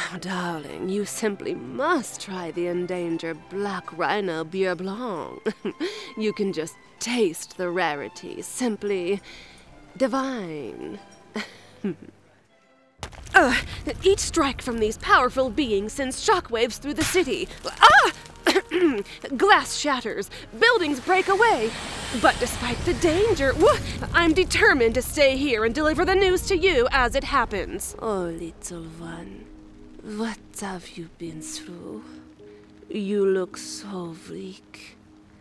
Oh, darling, you simply must try the endangered Black Rhino Beer Blanc. You can just taste the rarity. Simply divine. Each strike from these powerful beings sends shockwaves through the city. Ah! Glass shatters, buildings break away. But despite the danger, I'm determined to stay here and deliver the news to you as it happens. Oh, little one, what have you been through? You look so weak.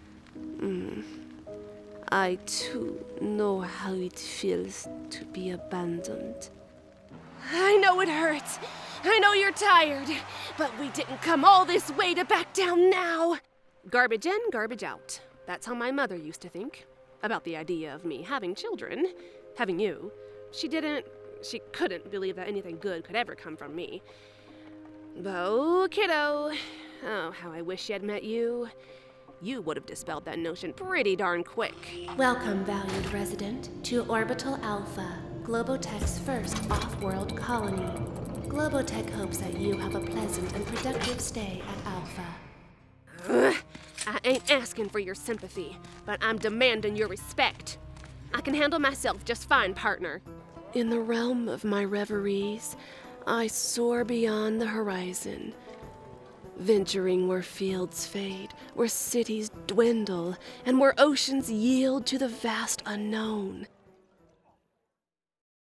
I too know how it feels to be abandoned. I know it hurts. I know you're tired, but we didn't come all this way to back down now. Garbage in, garbage out. That's how my mother used to think about the idea of me having children, having you. She couldn't believe that anything good could ever come from me. But oh, kiddo, oh, how I wish she had met you. You would have dispelled that notion pretty darn quick. Welcome, valued resident, to Orbital Alpha, Globotech's first off-world colony. Globotech hopes that you have a pleasant and productive stay at Alpha. I ain't asking for your sympathy, but I'm demanding your respect. I can handle myself just fine, partner. In the realm of my reveries, I soar beyond the horizon, venturing where fields fade, where cities dwindle, and where oceans yield to the vast unknown.